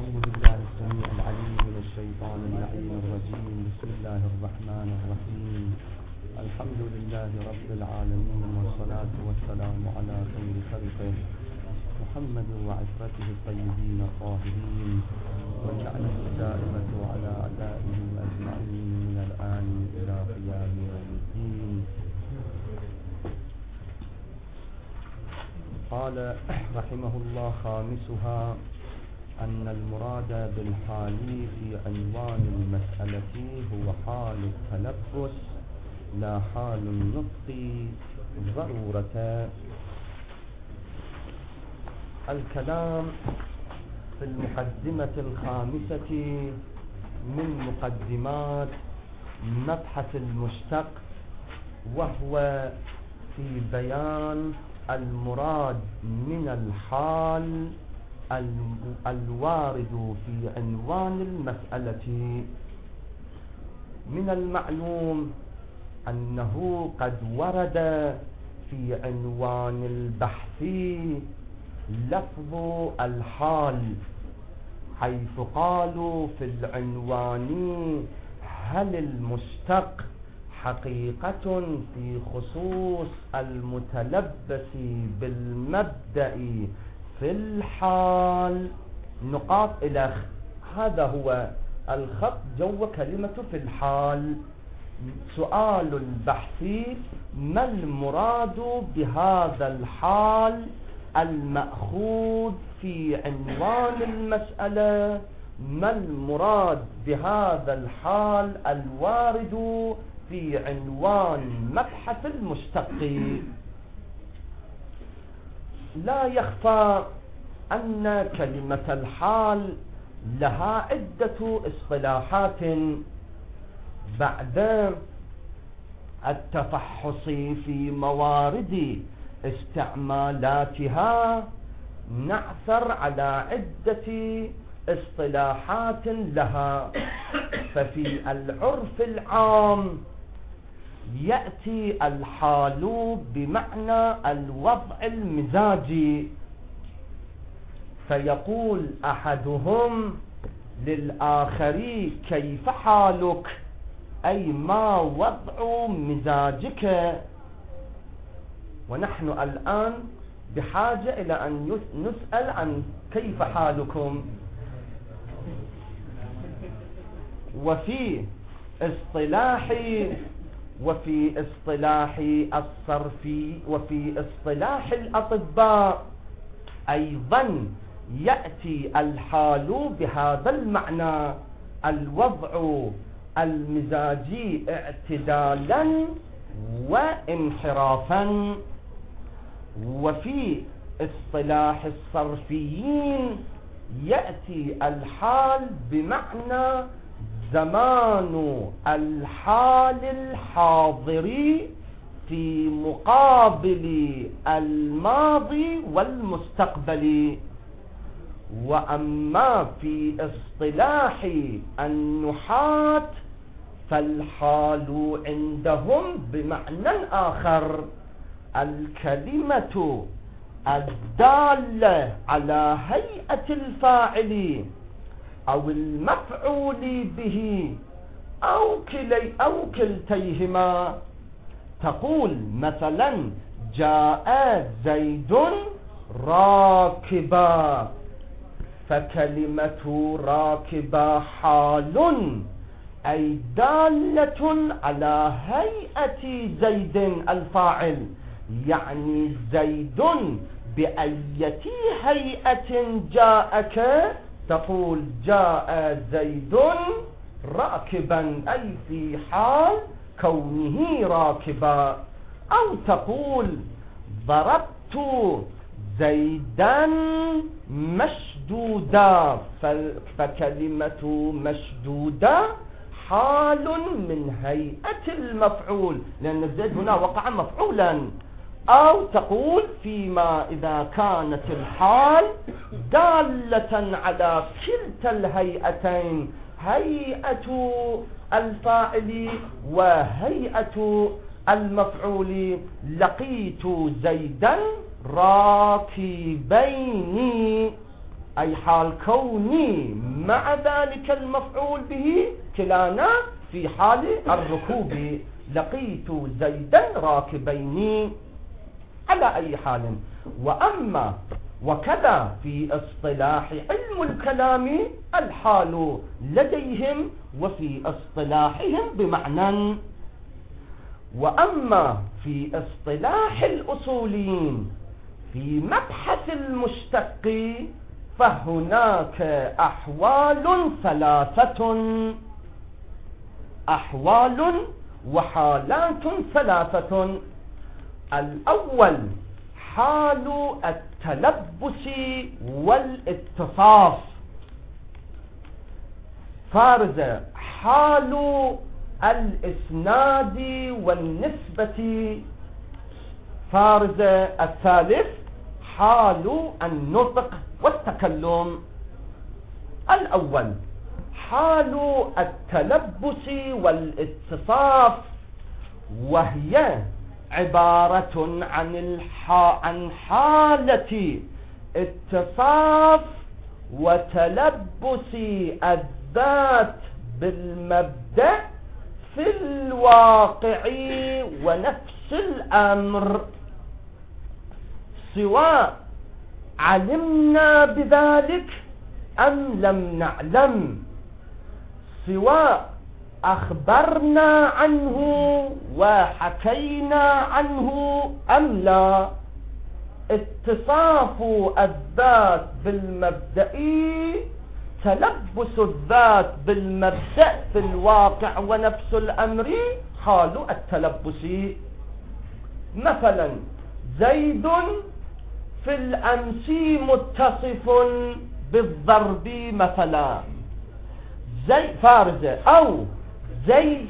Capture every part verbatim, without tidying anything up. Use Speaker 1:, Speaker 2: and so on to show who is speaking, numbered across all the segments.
Speaker 1: أعوذ بالله السميع العليم من الشيطان اللعين الرجيم. بسم الله الرحمن الرحيم. الحمد لله رب العالمين، والصلاة والسلام على خير خلقه محمد وعترته الطيبين الطاهرين، واللعنة الدائمة على أعدائهم أجمعين من الآن إلى قيام يوم الدين. قال رحمه الله: خامسها أن المراد بالحال في عنوان المسألة هو حال التلبس لا حال النطق ضرورة. الكلام في المقدمة الخامسة من مقدمات مبحث المشتق، وهو في بيان المراد من الحال الوارد في عنوان المسألة. من المعلوم أنه قد ورد في عنوان البحث لفظ الحال، حيث قالوا في العنوان: هل المشتق حقيقة في خصوص المتلبس بالمبدأ في الحال؟ نقاط إلى هذا هو الخط جو كلمة في الحال. سؤال البحث: ما المراد بهذا الحال المأخوذ في عنوان المسألة؟ ما المراد بهذا الحال الوارد في عنوان مبحث المشتق؟ لا يخفى أن كلمة الحال لها عدة اصطلاحات. بعد التفحص في موارد استعمالاتها نعثر على عدة اصطلاحات لها. ففي العرف العام يأتي الحال بمعنى الوضع المزاجي، فيقول أحدهم للآخر: كيف حالك؟ أي ما وضع مزاجك؟ ونحن الآن بحاجة إلى أن نسأل عن كيف حالكم. وفي اصطلاح وفي اصطلاح الصرفي وفي اصطلاح الأطباء أيضا يأتي الحال بهذا المعنى: الوضع المزاجي اعتدالا وانحرافا. وفي اصطلاح الصرفيين يأتي الحال بمعنى زمان الحال الحاضر في مقابل الماضي والمستقبل. وأما في اصطلاح النحاة فالحال عندهم بمعنى آخر: الكلمة الدالة على هيئة الفاعل أو المفعول به أو كلي أو كلتيهما. تقول مثلا: جاء زيد راكبا، فكلمة راكبا حال أي دالة على هيئة زيد الفاعل، يعني زيد بأية هيئة جاءك؟ تقول: جاء زيد راكبا، أي في حال كونه راكبا. أو تقول: ضربت زيدا مشدودا، فكلمة مشدودا حال من هيئة المفعول، لأن زيد هنا وقع مفعولا. أو تقول: فيما إذا كانت الحال دالة على كلتا الهيئتين، هيئة الفاعل وهيئة المفعول: لقيت زيدا راكبين. أي حال كوني مع ذلك المفعول به كلانا في حال الركوب. لقيت زيدا راكبين على أي حال. وأما وكذا في اصطلاح علم الكلام الحال لديهم وفي اصطلاحهم بمعنى. وأما في اصطلاح الأصوليين في مبحث المشتق فهناك أحوال ثلاثة، أحوال وحالات ثلاثة. الأول حال التلبس والاتصاف، فارز حال الإسناد والنسبة، فارز الثالث حال النطق والتكلم. الأول حال التلبس والاتصاف، وهي عبارة عن الحا عن حالة اتصاف وتلبس الذات بالمبدأ في الواقع ونفس الأمر، سواء علمنا بذلك أم لم نعلم، سواء أخبرنا عنه وحكينا عنه أم لا. اتصاف الذات بالمبدأ، تلبس الذات بالمبدأ في الواقع ونفس الأمر حال التلبس. مثلا زيد في الأمس متصف بالضرب مثلا، زي فارزة، أو زيد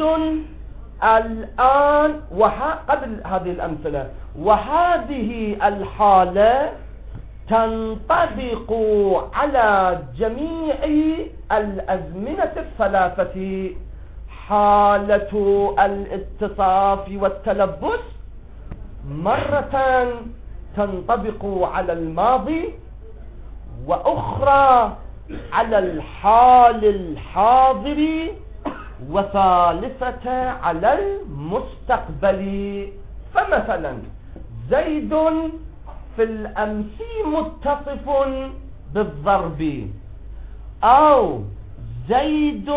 Speaker 1: الآن وها قبل هذه الأمثلة، وهذه الحالة تنطبق على جميع الأزمنة الثلاثة. حالة الاتصاف والتلبس مرة تنطبق على الماضي، وأخرى على الحال الحاضر، وثالثة على المستقبل. فمثلا زيد في الأمس متصف بالضرب، أو زيد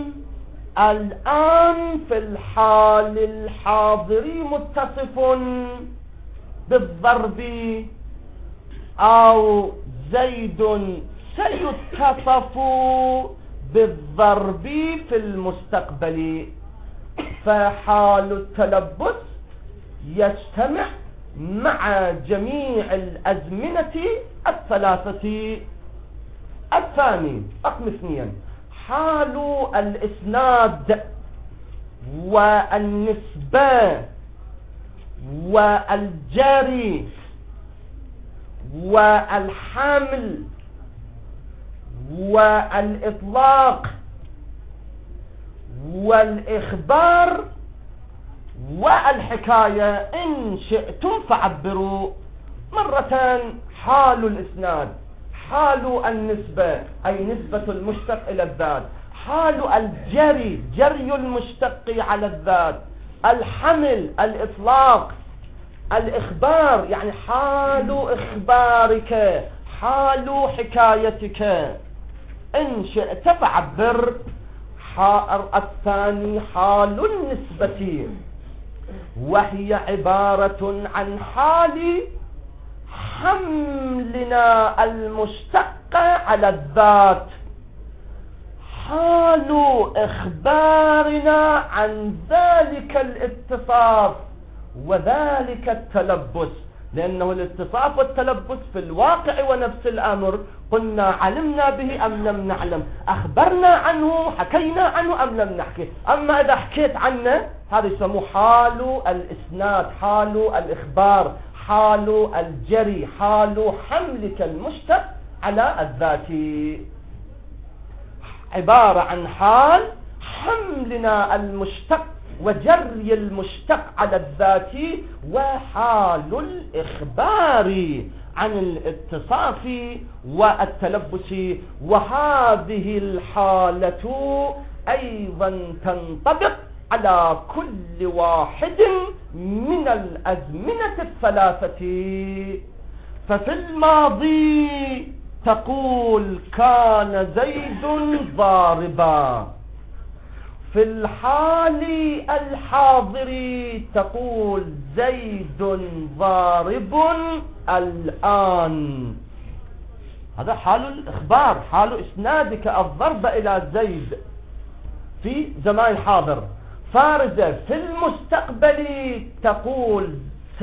Speaker 1: الآن في الحال الحاضر متصف بالضرب، أو زيد سيتصف بالضرب في المستقبل. فحال التلبس يجتمع مع جميع الأزمنة الثلاثة. الثاني رقم اثنين حال الإسناد والنسبة والجري والحمل والإطلاق والإخبار والحكاية، إن شئتم فعبروا. مرة حال الإسناد، حال النسبة أي نسبة المشتق إلى الذات، حال الجري جري المشتق على الذات، الحمل الإطلاق، الإخبار يعني حال إخبارك، حال حكايتك، إن شئت فعبر. الثاني حال النسبة، وهي عبارة عن حال حملنا المشتق على الذات، حال إخبارنا عن ذلك الاتصاف وذلك التلبس، لأنه الاتصاف والتلبس في الواقع ونفس الأمر، قلنا علمنا به أم لم نعلم، أخبرنا عنه حكينا عنه أم لم نحكي. أما إذا حكيت عنه هذا يسموه حال الإسناد، حال الإخبار، حال الجري، حال حملك المشتق على الذات، عبارة عن حال حملنا المشتق وجري المشتق على الذات، وحال الإخبار عن الاتصاف والتلبس. وهذه الحالة أيضا تنطبق على كل واحد من الأزمنة الثلاثة. ففي الماضي تقول كان زيد ضاربا، في الحال الحاضر تقول زيد ضارب الآن. هذا حال الإخبار، حال إسنادك الضرب إلى زيد في زمان الحاضر. فارزة في المستقبل تقول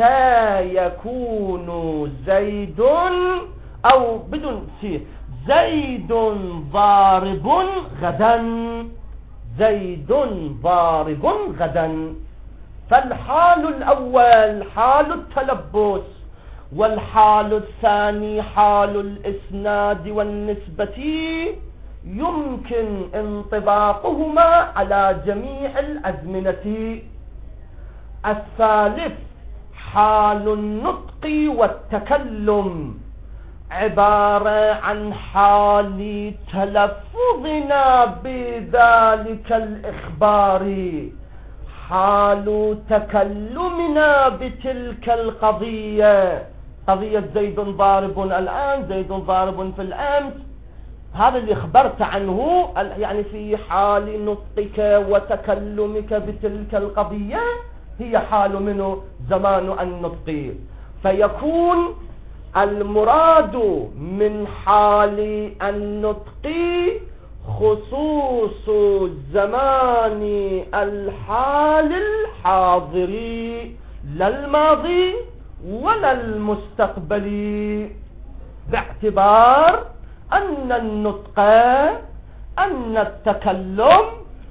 Speaker 1: سيكون زيد، أو بدون سي، زيد ضارب غدا، زيد ضارب غدا. فالحال الأول حال التلبس، والحال الثاني حال الإسناد والنسبة، يمكن انطباقهما على جميع الأزمنة. الثالث حال النطق والتكلم، عبارة عن حال تلفظنا بذلك الإخبار، حال تكلمنا بتلك القضية، قضية زيد ضارب الآن، زيد ضارب في الأمس، هذا اللي خبرت عنه، يعني في حال نطقك وتكلمك بتلك القضية هي حال منه زمان النطق. فيكون المراد من حال النطق خصوص زمان الحال الحاضر، لا الماضي ولا المستقبل، باعتبار أن النطق أن التكلم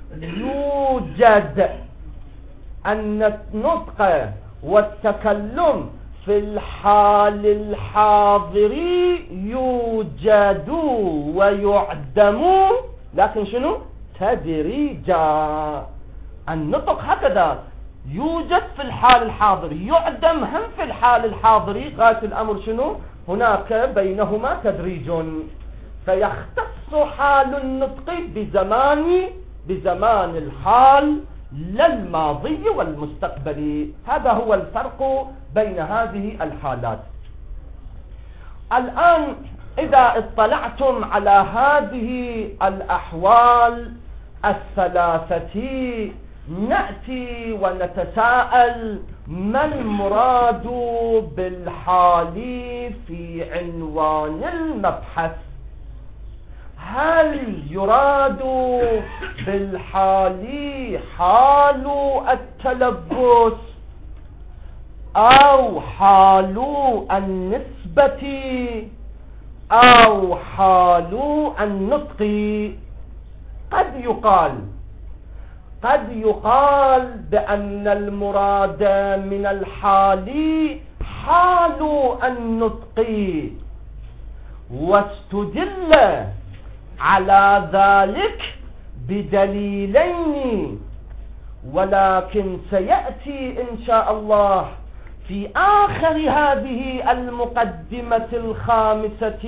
Speaker 1: يوجد، أن النطق والتكلم في الحال الحاضر يوجد ويعدم، لكن شنو؟ تدريجا. النطق هكذا يوجد في الحال الحاضر، يعدم هم في الحال الحاضر، غاية الأمر شنو؟ هناك بينهما تدريج. فيختص حال النطق بزمان بزمان الحال لا الماضي والمستقبلي. هذا هو الفرق بين هذه الحالات. الآن إذا اطلعتم على هذه الأحوال الثلاثة نأتي ونتساءل ما المراد بالحال في عنوان المبحث؟ هل يراد بالحال حال التلبس أو حال النسبة أو حال النطق؟ قد يقال قد يقال بأن المراد من الحال حال النطق، واستدل على ذلك بدليلين، ولكن سيأتي إن شاء الله في آخر هذه المقدمة الخامسة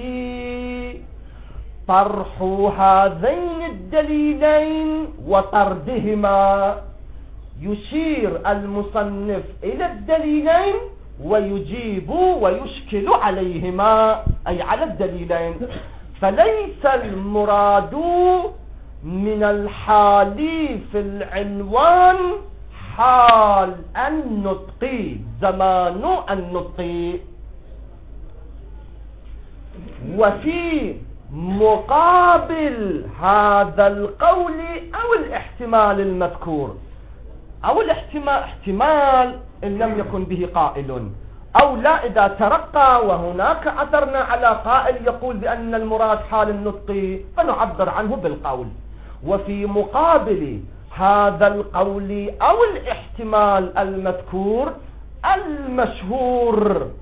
Speaker 1: طرح هذين الدليلين وطردهما. يشير المصنف إلى الدليلين ويجيب ويشكل عليهما، أي على الدليلين. فليس المراد من الحال في العنوان حال النطق، زمان النطق. وفي مقابل هذا القول أو الاحتمال المذكور، أو الاحتمال احتمال إن لم يكن به قائل، أو لا إذا ترقى وهناك أثرنا على قائل يقول بأن المراد حال النطق فنعبر عنه بالقول. وفي مقابل هذا القول أو الاحتمال المذكور المشهور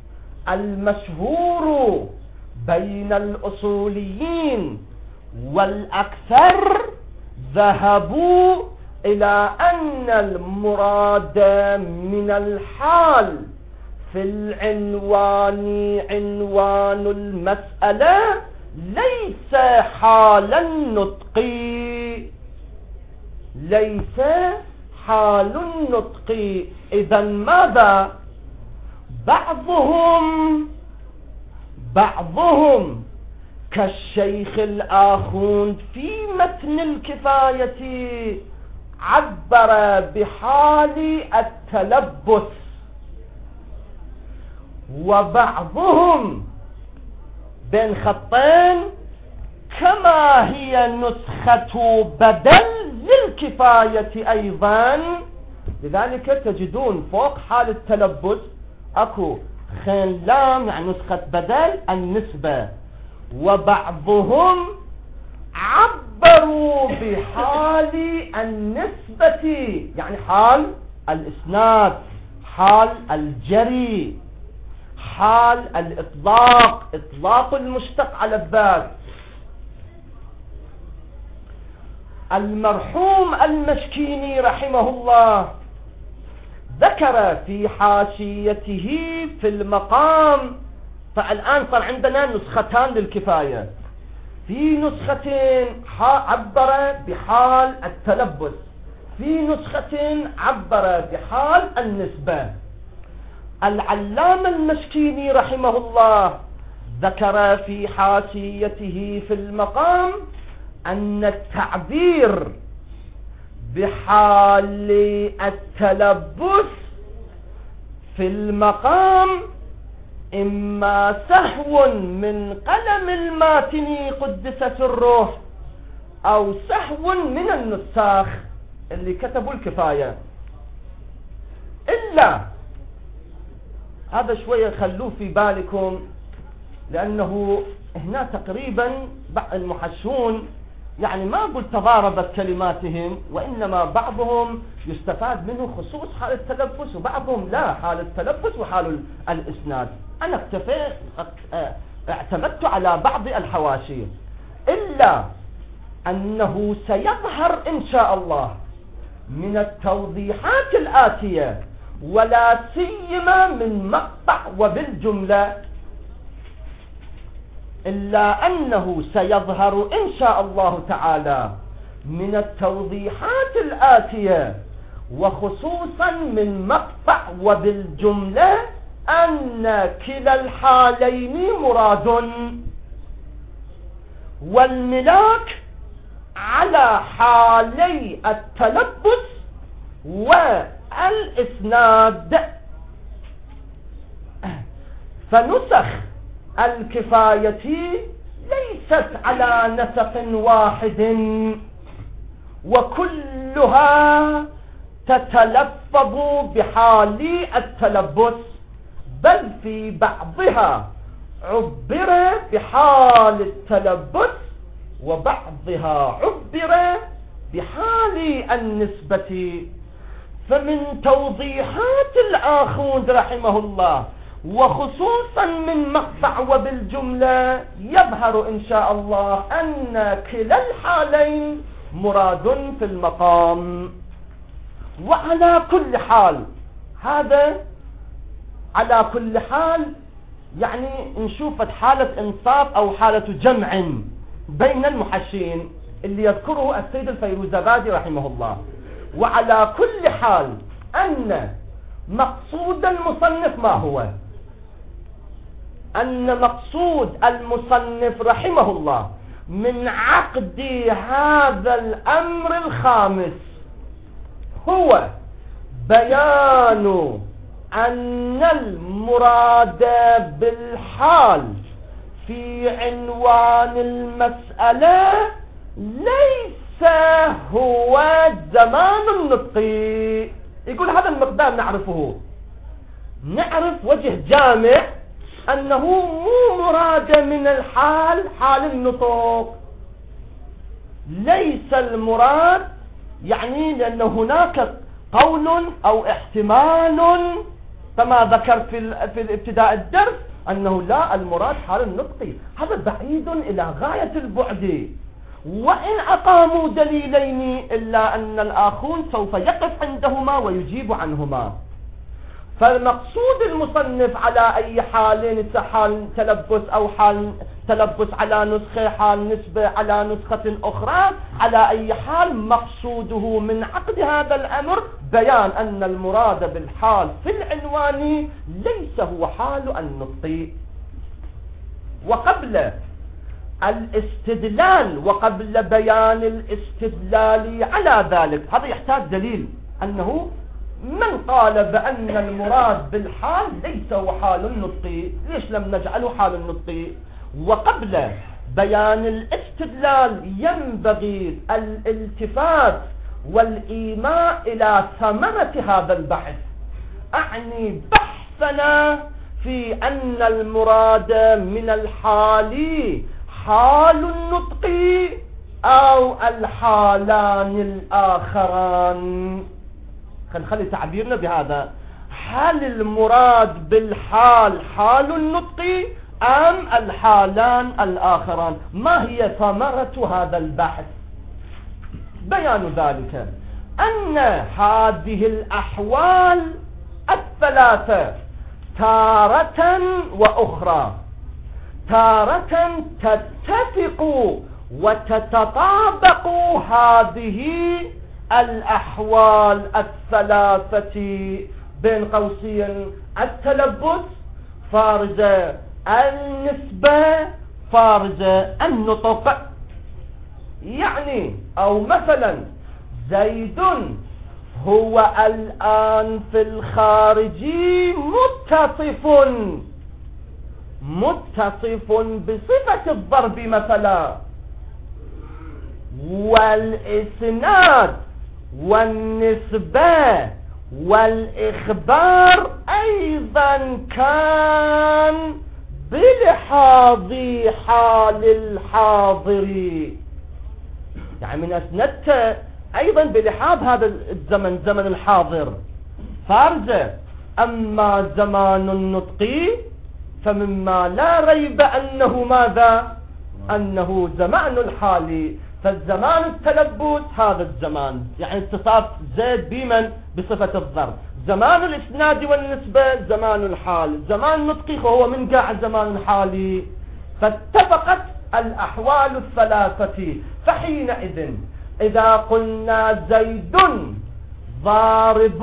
Speaker 1: المشهور بين الأصوليين والأكثر ذهبوا إلى أن المراد من الحال
Speaker 2: في العنوان عنوان المسألة ليس حال النطق، ليس حال النطق. إذا ماذا؟ بعضهم بعضهم كالشيخ الآخوند في متن الكفاية عبر بحال التلبس، وبعضهم بين خطين كما هي نسخة بدل للكفاية أيضا. لذلك تجدون فوق حال التلبس أكو خين لام يعني نسخة بدل النسبة، وبعضهم عبروا بحال النسبة يعني حال الإسناد، حال الجري، حال الإطلاق، إطلاق المشتق على الذات. المرحوم المشكيني رحمه الله ذكر في حاشيته في المقام، فالآن صار عندنا نسختان للكفاية، في نسختين عبر بحال التلبس، في نسخة عبر بحال النسبة. العلامة المشكيني رحمه الله ذكر في حاشيته في المقام أن التعبير بحال التلبس في المقام إما سهو من قلم الماتني قدس سره أو سهو من النساخ اللي كتبوا الكفاية. إلا هذا شوية خلوه في بالكم، لأنه هنا تقريبا بعض المحشون يعني ما أقول تضاربت كلماتهم، وإنما بعضهم يستفاد منه خصوص حال التلبس وبعضهم لا، حال التلبس وحال الإسناد. أنا اكتفيت اعتمدت على بعض الحواشي، إلا أنه سيظهر إن شاء الله من التوضيحات الآتية ولا سيما من مقطع وبالجملة، إلا أنه سيظهر إن شاء الله تعالى من التوضيحات الآتية وخصوصا من مقطع وبالجملة أن كلا الحالين مراد، والملاك على حالي التلبس والإسناد. فنسخ الكفاية ليست على نسق واحد وكلها تتلفظ بحال التلبس، بل في بعضها عبر بحال التلبس وبعضها عبر بحال النسبة. فمن توضيحات الآخوند رحمه الله وخصوصا من مقطع وبالجملة يظهر إن شاء الله أن كلا الحالين مراد في المقام. وعلى كل حال، هذا على كل حال يعني نشوف حالة انصاف أو حالة جمع بين المحشين اللي يذكره السيد الفيروزابادي رحمه الله. وعلى كل حال أن مقصود المصنف ما هو؟ أن مقصود المصنف رحمه الله من عقد هذا الأمر الخامس هو بيان أن المراد بالحال في عنوان المسألة ليس هو زمان النطق. يقول هذا المقدار نعرفه، نعرف وجه جامع أنه مو مراد من الحال حال النطق، ليس المراد يعني لأن هناك قول أو احتمال كما ذكر في في الابتداء الدرس أنه لا، المراد حال النطق. هذا بعيد إلى غاية البعد، وإن أقاموا دليلين إلا أن الآخون سوف يقف عندهما ويجيب عنهما. فالمقصود المصنف على أي حال، حال تلبس أو حال تلبس على نسخة، حال نسبة على نسخة أخرى، على أي حال مقصوده من عقد هذا الأمر بيان أن المراد بالحال في العنوان ليس هو حال النطق. وقبل الاستدلال وقبل بيان الاستدلال على ذلك، هذا يحتاج دليل أنه من قال بأن المراد بالحال ليس هو حال النطق، ليش لم نجعله حال النطق؟ وقبل بيان الاستدلال ينبغي الالتفات والإيماء إلى ثمرة هذا البحث، أعني بحثنا في أن المراد من الحال حال النطق أو الحالان الآخران. خلينا نخلي تعبيرنا بهذا، هل المراد بالحال حال النطق أم الحالان الآخران؟ ما هي ثمرة هذا البحث؟ بيان ذلك أن هذه الأحوال الثلاثة تارة وأخرى، تارة تتفق وتتطابق هذه الأحوال الثلاثة، بين قوسين التلبس فارزة، النسبة فارزة، النطق. يعني أو مثلا زيد هو الآن في الخارج متصف متصف بصفة الضرب مثلا، والإسناد والنسبة والإخبار أيضا كان بلحاظ حال الحاضر، يعني من أسندت أيضا بلحاظ هذا الزمن زمن الحاضر فارزة. أما زمان النطق فمما لا ريب أنه ماذا؟ أنه زمان الحال، فالزمان التلبس هذا الزمان، يعني اتصاف زيد بمن؟ بصفة الضرب. زمان الإسناد والنسبة زمان الحال، زمان النطق هو من قاع زمان الحال، فاتفقت الأحوال الثلاثة. فحينئذ إذا قلنا زيد ضارب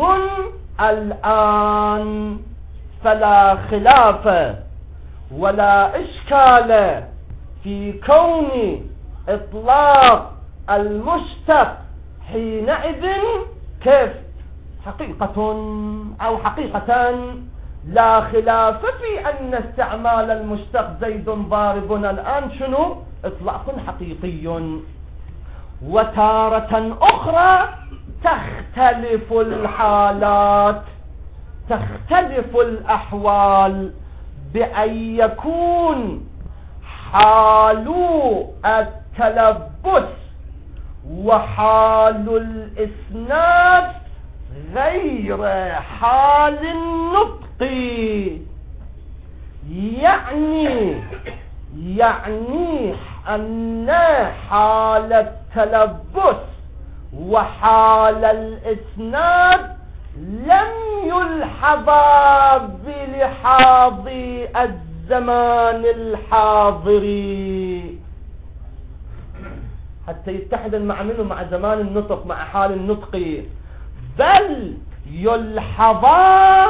Speaker 2: الآن فلا خلاف ولا إشكال في كون إطلاق المشتق حينئذ كيف حقيقة أو حقيقة لا خلاف في أن استعمال المشتق زيد ضارب الآن شنو؟ إطلاق حقيقي. وتارة أخرى تختلف الحالات، تختلف الأحوال، بأن يكون حال التلبس وحال الإسناد غير حال النطق. يعني يعني أن حال التلبس وحال الإسناد لم يلحظا بلحاظ الزمان الحاضري، حتى يتحد مع منه مع زمان النطق مع حال النطق، بل يلحظا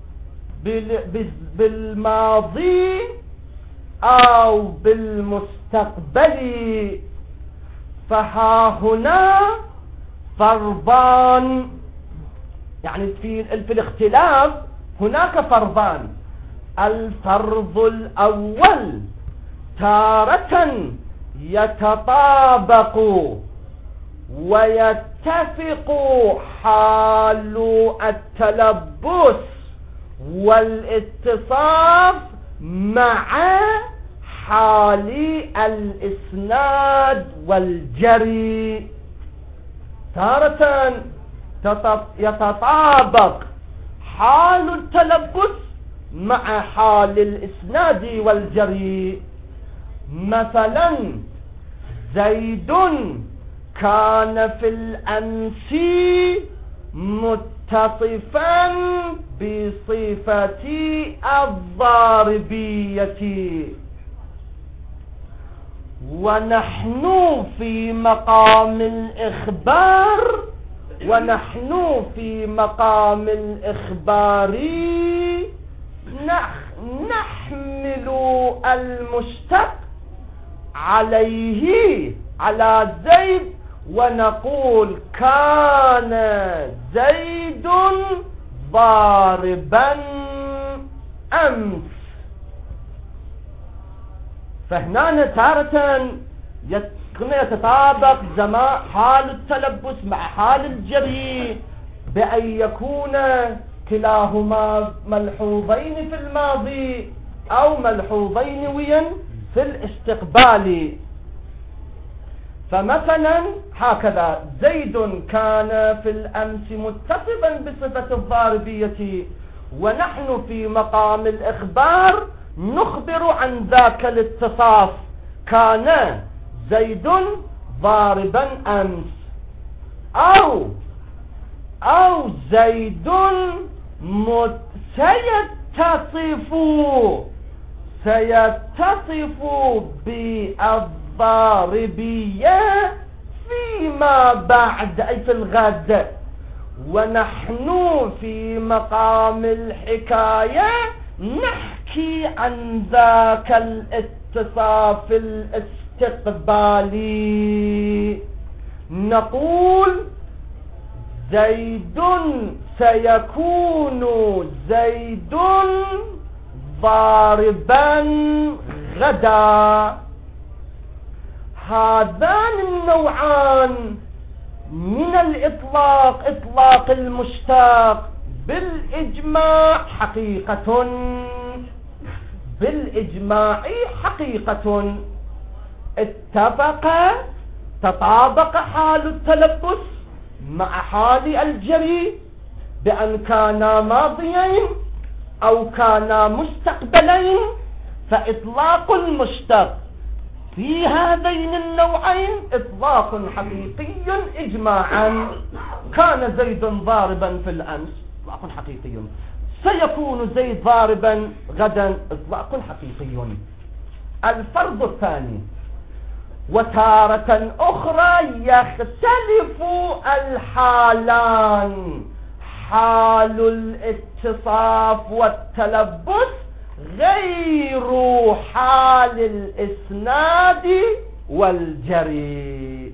Speaker 2: بالماضي أو بالمستقبل. فها هنا فرضان، يعني في, في الاختلاف هناك فرضان. الفرض الأول تارة يتطابق ويتفق حال التلبس والاتصاف مع حال الإسناد والجري. تارة يتطابق حال التلبس مع حال الإسناد والجري. مثلا زيد كان في الأمس متصفا بصفة الضاربية، ونحن في مقام الإخبار ونحن في مقام الإخبار نحمل المشتق عليه على زيد ونقول كان زيد ضاربا أمس. فهنا تارة يتطابق زمان حال التلبس مع حال الجري بأن يكون كلاهما ملحوظين في الماضي أو ملحوظين ويا في الاستقبال. فمثلا هكذا زيد كان في الأمس متصفا بصفة الضاربية، ونحن في مقام الإخبار نخبر عن ذاك الاتصاف، كان زيد ضاربا أمس، أو أو زيد سيتصف سيتصف بالضاربية فيما بعد أي في الغد، ونحن في مقام الحكاية نحكي عن ذاك الاتصاف الاستقبالي، نقول زيد سيكون زيد ضاربا غدا. هذان النوعان من الإطلاق، إطلاق المشتاق بالإجماع حقيقة بالإجماع حقيقة اتفق تطابق حال التلبس مع حال الجري بأن كانا ماضيين أو كانا مستقبلين، فإطلاق المشتق في هذين النوعين إطلاق حقيقي إجماعا. كان زيد ضاربا في الأمس إطلاق حقيقي، سيكون زيد ضاربا غدا إطلاق حقيقي. الفرض الثاني، وتارة أخرى يختلف الحالان، حال الاتصاف والتلبس غير حال الإسناد والجري.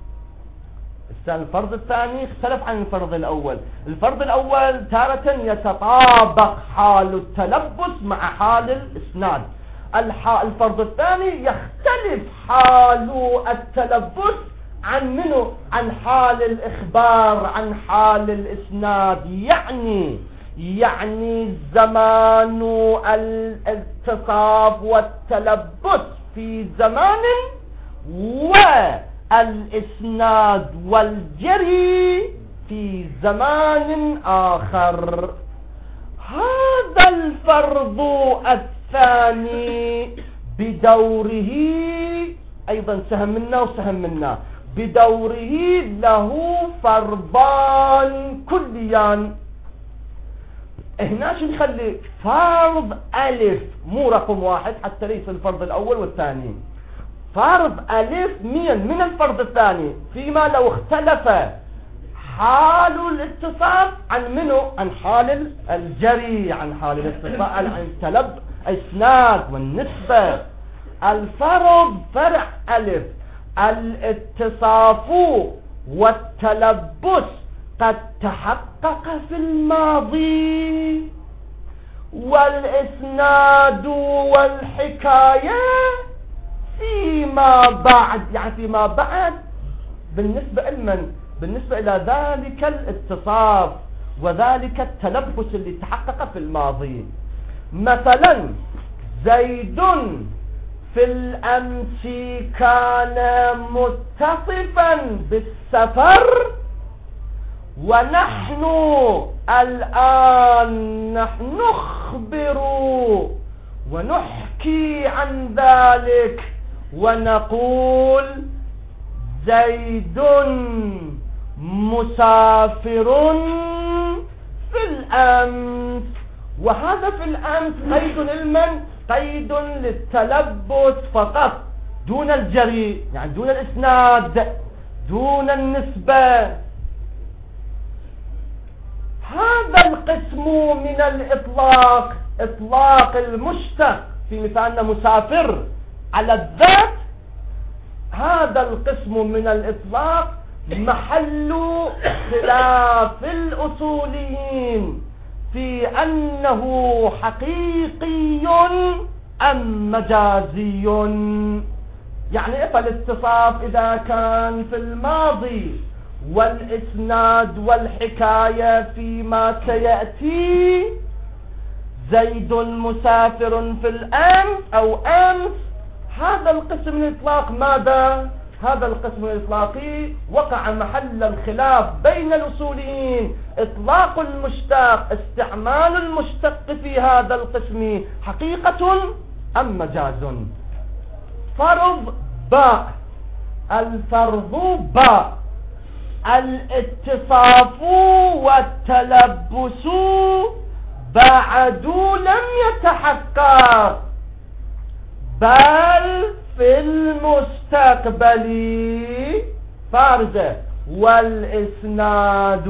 Speaker 2: الفرض الثاني اختلف عن الفرض الأول. الفرض الأول تارة يتطابق حال التلبس مع حال الإسناد. الفرض الثاني يختلف حال التلبس عن منه عن حال الإخبار عن حال الإسناد، يعني يعني زمان الاتصاف والتلبس في زمان والإسناد والجري في زمان آخر. هذا الفرض الثاني بدوره أيضا سهم منا وسهم منا، بدوره له فرضان كليان. هنا شو نخلي فرض ألف مو رقم واحد حتى ليس الفرض الأول والثاني. فرض ألف مين من الفرض الثاني فيما لو اختلف حال الاتصاف عن منه عن حال الجري عن حال الاتصاف عن التلب إسناد والنسبة. الفرض فرع ألف، الاتصاف والتلبس قد تحقق في الماضي، والإسناد والحكاية فيما بعد، يعني فيما بعد بالنسبة لمن؟ بالنسبة إلى ذلك الاتصاف وذلك التلبس اللي تحقق في الماضي. مثلا زيد في الأمس كان متصفا بالسفر، ونحن الآن نحن نخبر ونحكي عن ذلك ونقول زيد مسافر في الأمس. وهذا في الأمس قيد للمن؟ قيد للتلبس فقط دون الجري، يعني دون الإسناد دون النسبة. هذا القسم من الإطلاق، إطلاق المشتق في مثالنا مسافر على الذات، هذا القسم من الإطلاق محل خلاف الأصوليين في أنه حقيقي أم مجازي. يعني فالاتصاف إذا كان في الماضي والإسناد والحكاية فيما سيأتي، زيد مسافر في الأمس أو أمس، هذا القسم من الإطلاق ماذا؟ هذا القسم الإطلاقي وقع محل الخلاف بين الأصوليين. إطلاق المشتق، استعمال المشتق في هذا القسم حقيقة أم مجاز؟ فرض باء، الفرض باء، الاتصاف والتلبس بعد لم يتحقق، بل في المستقبل فارزة، والإسناد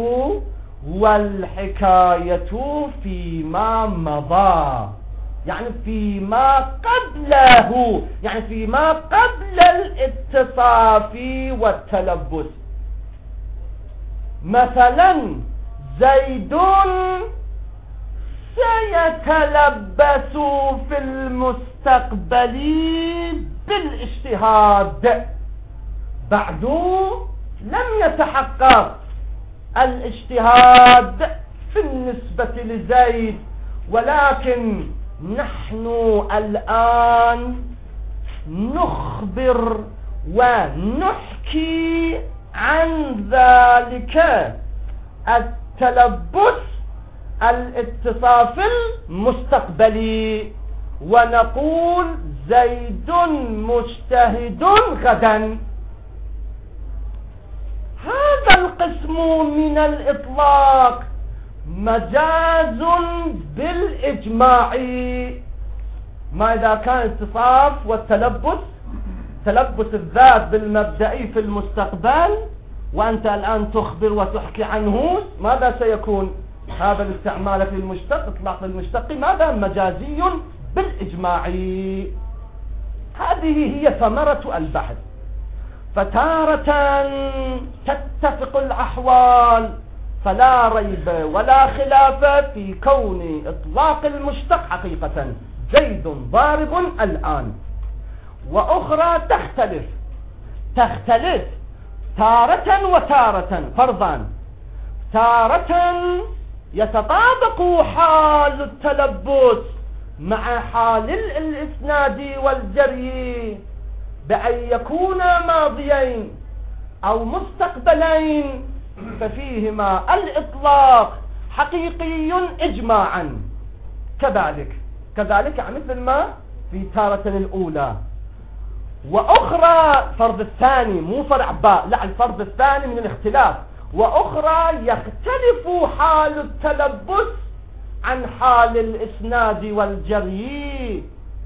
Speaker 2: والحكاية فيما مضى، يعني فيما قبله، يعني فيما قبل الاتصاف والتلبس. مثلا زيد سيتلبس في المستقبل بالاجتهاد، بعد لم يتحقق الاجتهاد في النسبة لزيد، ولكن نحن الآن نخبر ونحكي عن ذلك التلبس الاتصاف المستقبلي، ونقول زيد مجتهد غدا. هذا القسم من الإطلاق مجاز بالإجماع. ما إذا كان اتصاف والتلبس، تلبس الذات بالمبدئي في المستقبل، وأنت الآن تخبر وتحكي عنه، ماذا سيكون؟ هذا الاستعمال في المشتق، اطلاق المشتق، ماذا؟ مجازي بالإجماع. هذه هي ثمرة البحث. فتارة تتفق الأحوال، فلا ريب ولا خلاف في كون إطلاق المشتق حقيقة زيد ضارب الآن. وأخرى تختلف، تختلف تارة وتارة، فرضان تارة يتطابق حال التلبس مع حال الإسناد والجري بأن يكون ماضيين أو مستقبلين، ففيهما الإطلاق حقيقي إجماعا. كذلك كذلك مثل ما في تارة الأولى. وأخرى فرض الثاني، مو فرع باء، لا، الفرض الثاني من الاختلاف. وأخرى يختلف حال التلبس عن حال الإسناد والجري،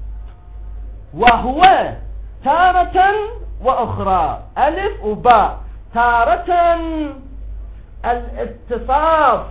Speaker 2: وهو تارة وأخرى، ألف وباء. تارة الاتصاف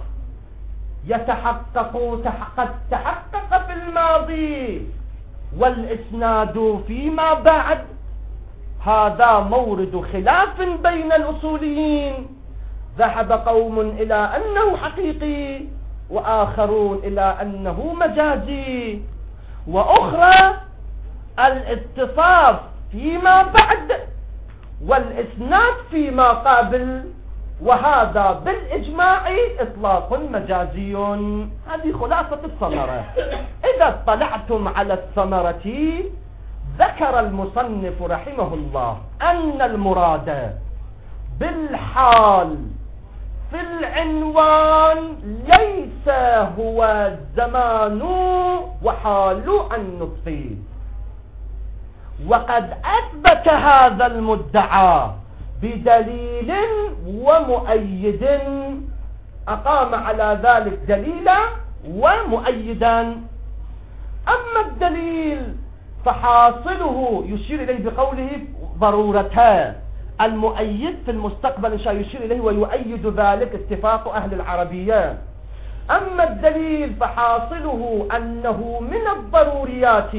Speaker 2: يتحقق قد تحقق في الماضي والإسناد فيما بعد، هذا مورد خلاف بين الأصوليين. ذهب قوم إلى أنه حقيقي، وآخرون إلى أنه مجازي. وأخرى الاتصاف فيما بعد والإسناد فيما قبل، وهذا بالإجماع إطلاق مجازي. هذه خلاصة الثمرة. إذا اطلعتم على الثمرة، ذكر المصنف رحمه الله أن المراد بالحال في العنوان ليس هو الزمان وحال النطق، وقد أثبت هذا المدعى بدليل ومؤيد، أقام على ذلك دليلا ومؤيدا. أما الدليل فحاصله يشير إليه بقوله ضرورتان، المؤيد في المستقبل إن شاء يشير إليه ويؤيد ذلك اتفاق أهل العربية. أما الدليل فحاصله أنه من الضروريات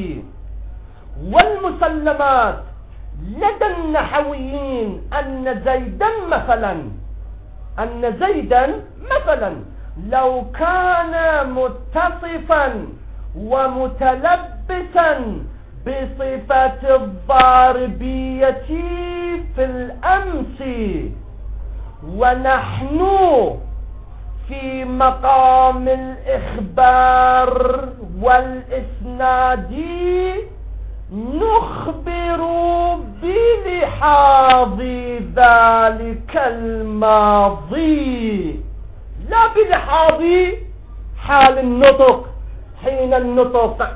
Speaker 2: والمسلمات لدى النحويين أن زيدا مثلا أن زيدا مثلا لو كان متصفا ومتلبسا بصفة الضاربية في الأمس، ونحن في مقام الإخبار والإسناد نخبر بلحاظ ذلك الماضي، لا بلحاظ حال النطق حين النطق.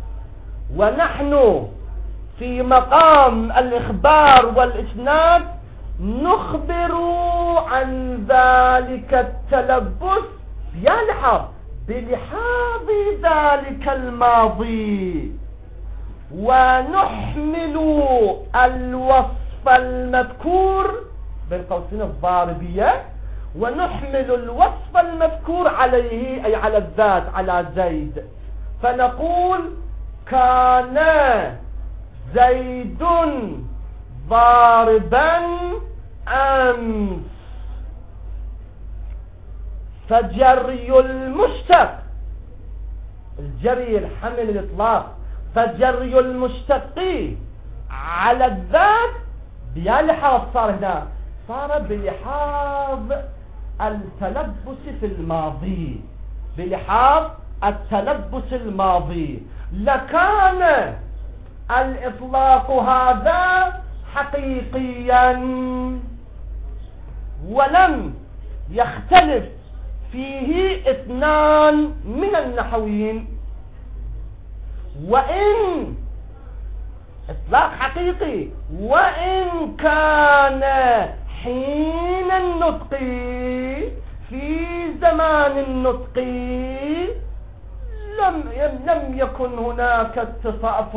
Speaker 2: ونحن في مقام الإخبار والإسناد نخبر عن ذلك التلبس بلحاظ بلحاظ ذلك الماضي، ونحمل الوصف المذكور بين قوسين الضاربية، ونحمل الوصف المذكور عليه أي على الذات على زيد، فنقول كان زيد ضاربا أمس، فجري المشتق الجري الحمل الإطلاق، فجري المشتق على الذات بلحاظ صار هنا صار بلحاظ التلبس في الماضي، بلحاظ التلبس الماضي، لكان الإطلاق هذا حقيقيا ولم يختلف فيه اثنان من النحويين. وإن إطلاق حقيقي، وإن كان حين النطق في زمان النطق لم لم يكن هناك اتصاف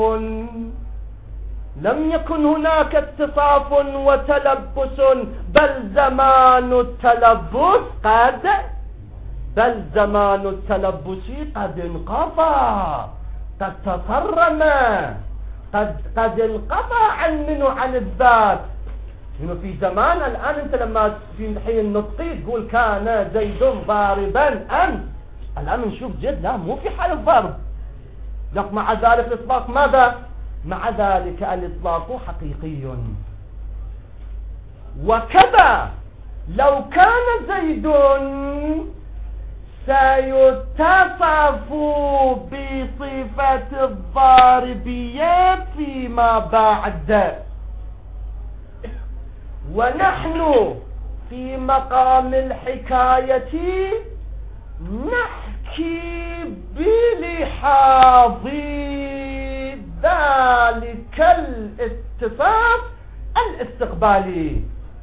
Speaker 2: لم يكن هناك اتصاف وتلبس، بل زمان التلبس قد بل زمان التلبس قد انقضى، قد تصرم، قد قد انقطع عن منه عن الذات. إنه في زمان الآن أنت لما في حين النطق تقول كان زيد ضاربا أمس، الآن نشوف جد لا مو في حال الضرب، لكن مع ذلك الإطلاق ماذا؟ مع ذلك الإطلاق حقيقي. وكذا لو كان زيد سيتصف بصفة الضاربية فيما بعد، ونحن في مقام الحكاية نحكي بلحاظ ذلك الاتصاف الاستقبالي.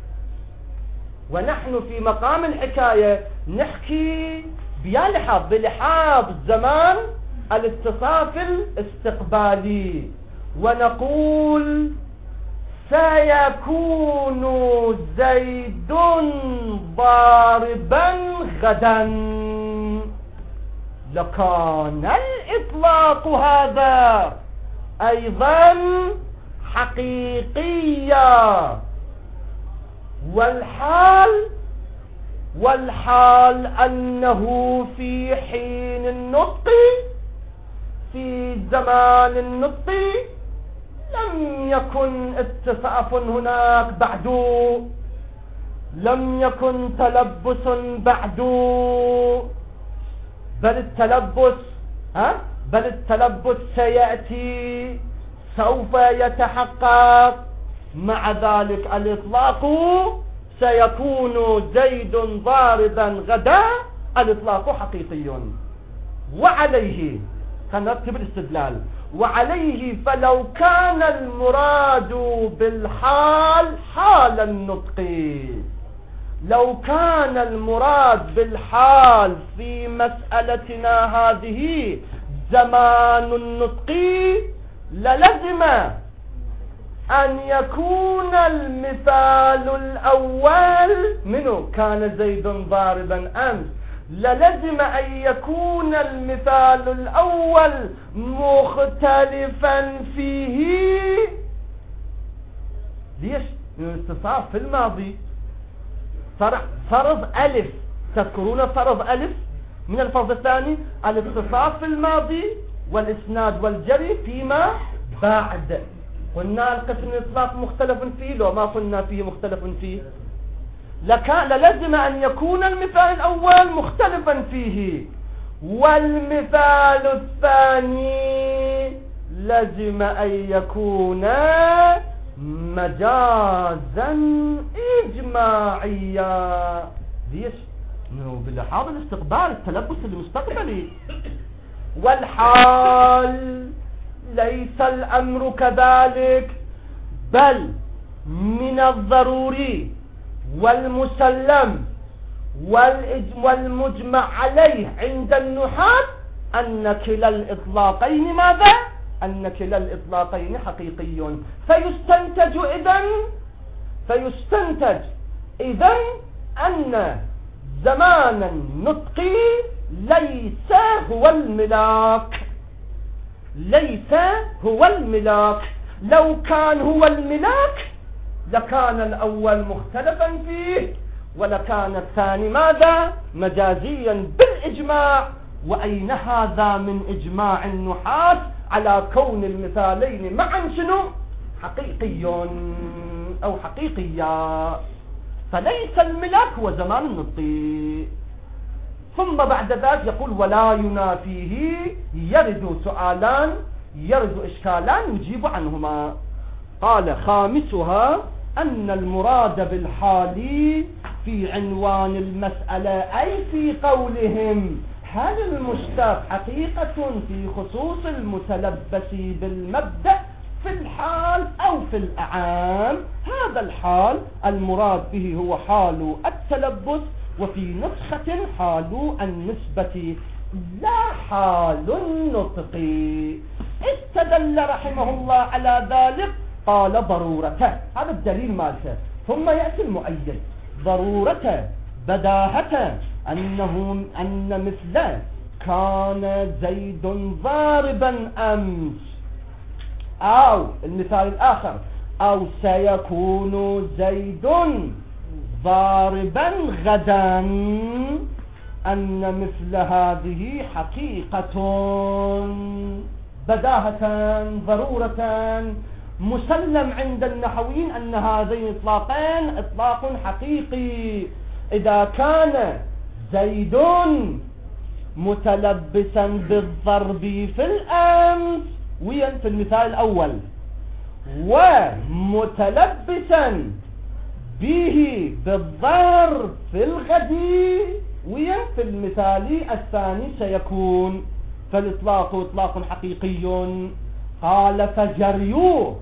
Speaker 2: ونحن في مقام الحكاية نحكي بلحاظ بلحاظ زمان الاتصاف الاستقبالي، ونقول سيكون زيد ضاربا غدا، لكان الإطلاق هذا أيضا حقيقيا. والحال والحال أنه في حين النطق في زمان النطق لم يكن اتصاف هناك بعد، لم يكن تلبس بعد، بل التلبس ها بل التلبس سيأتي سوف يتحقق. مع ذلك الإطلاق سيكون زيد ضاربا غدا، الإطلاق حقيقي. وعليه سنرتب الاستدلال. وعليه فلو كان المراد بالحال حال النطق، لو كان المراد بالحال في مسألتنا هذه زمان النطق للزم أن يكون المثال الأول منه كان زيد ضاربا أمس، للزم أن يكون المثال الأول مختلفا فيه. ليش؟ الاتصاف في الماضي فرض ألف، تذكرون فرض ألف من الفرض الثاني الاتصاف في الماضي والإسناد والجري فيما بعد. قلنا القسم الإطلاق مختلف فيه، لو ما قلنا فيه مختلف فيه لكان للزم أن يكون المثال الأول مختلفا فيه، والمثال الثاني لزم أن يكون مجازا إجماعيا. ليش؟ إنه بلحاظ الاستقبال التلبس المستقبلي. والحال ليس الأمر كذلك، بل من الضروري والمسلم والمجمع عليه عند النحاة أن كلا الإطلاقين ماذا؟ أن كلا الإطلاقين حقيقي. فيستنتج إذن فيستنتج إذن أن زمان النطق ليس هو الملاك، ليس هو الملاك. لو كان هو الملاك لكان الأول مختلفا فيه، ولكان الثاني ماذا؟ مجازيا بالإجماع. وأين هذا من إجماع النحاة على كون المثالين معا شنو؟ حقيقي أو حقيقيا. فليس الملاك هو زمان النطق. ثم بعد ذلك يقول ولا ينافيه، يرد سؤالان يرد إشكالان يجيب عنهما. قال خامسها أن المراد بالحال في عنوان المسألة أي في قولهم هل المشتق حقيقة في خصوص المتلبس بالمبدأ في الحال أو في الأعام. هذا الحال المراد به هو حال التلبس، وفي نسخة حال النسبة لا حال النطق. استدل رحمه الله على ذلك قال ضرورته، هذا الدليل مالته. ثم يأتي المؤيد ضرورته بداهة أنه أن مثله كان زيد ضاربا أمس، أو المثال الآخر أو سيكون زيد ضاربا غدا، أن مثل هذه حقيقة بداهة ضرورة مسلم عند النحويين أن هذين إطلاقين إطلاق حقيقي. إذا كان زيد متلبسا بالضرب في الأمس وين في المثال الأول، ومتلبسا به بالضرب في الغد وين في المثال الثاني سيكون، فالإطلاق إطلاق حقيقي. قال فجريو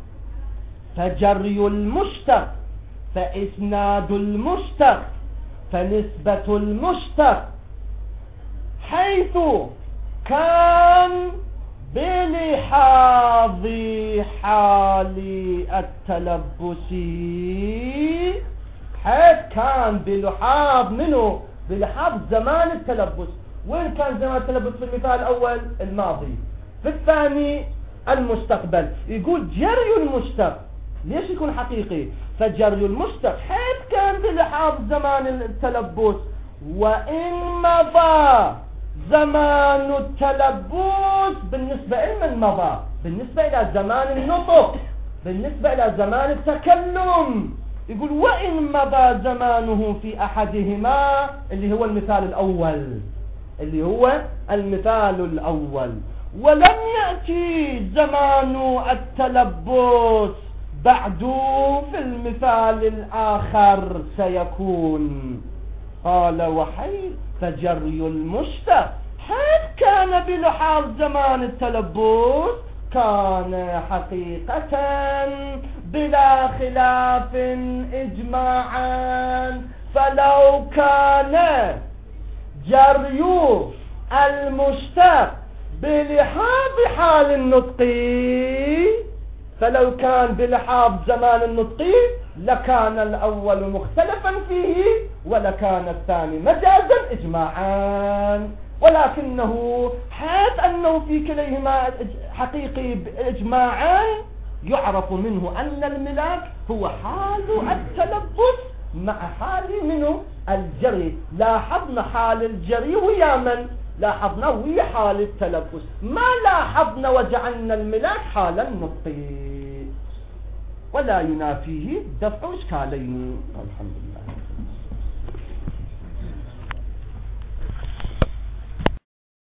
Speaker 2: فجري المشتق فإسناد المشتق فنسبة المشتق حيث كان بلحاظ حال التلبس، حيث كان بلحاظ منه بلحاظ زمان التلبس. وين كان زمان التلبس في المثال الأول؟ الماضي. في الثاني المستقبل. يقول جري المشتق ليش يكون حقيقي؟ فجري المشتق حيث كان بلحاظ زمان التلبس، وإن مضى زمان التلبس بالنسبة إلى من مضى، بالنسبة إلى زمان النطق، بالنسبة إلى زمان التكلم. يقول وإن مضى زمانه في أحدهما اللي هو المثال الأول، اللي هو المثال الأول، ولم يأتي زمان التلبس بعد في المثال الآخر سيكون. قال وحيث فجري المشتق حيث كان بلحاظ زمان التلبس كان حقيقة بلا خلاف إجماعا. فلو كان جري المشتق بلحاظ حال النطق، فلو كان بلحاظ زمان النطق لكان الأول مختلفا فيه ولكان الثاني مجازا إجماعا، ولكنه حيث أنه في كليهما حقيقي إجماعا يعرف منه أن الملاك هو حال التلبس مع حال منه الجري. لاحظنا حال الجري ويا من؟ لاحظنا ويا حال التلبس، ما لاحظنا وجعلنا الملاك حال النطق، ولا ينافيه دفع إشكالين. الحمد لله.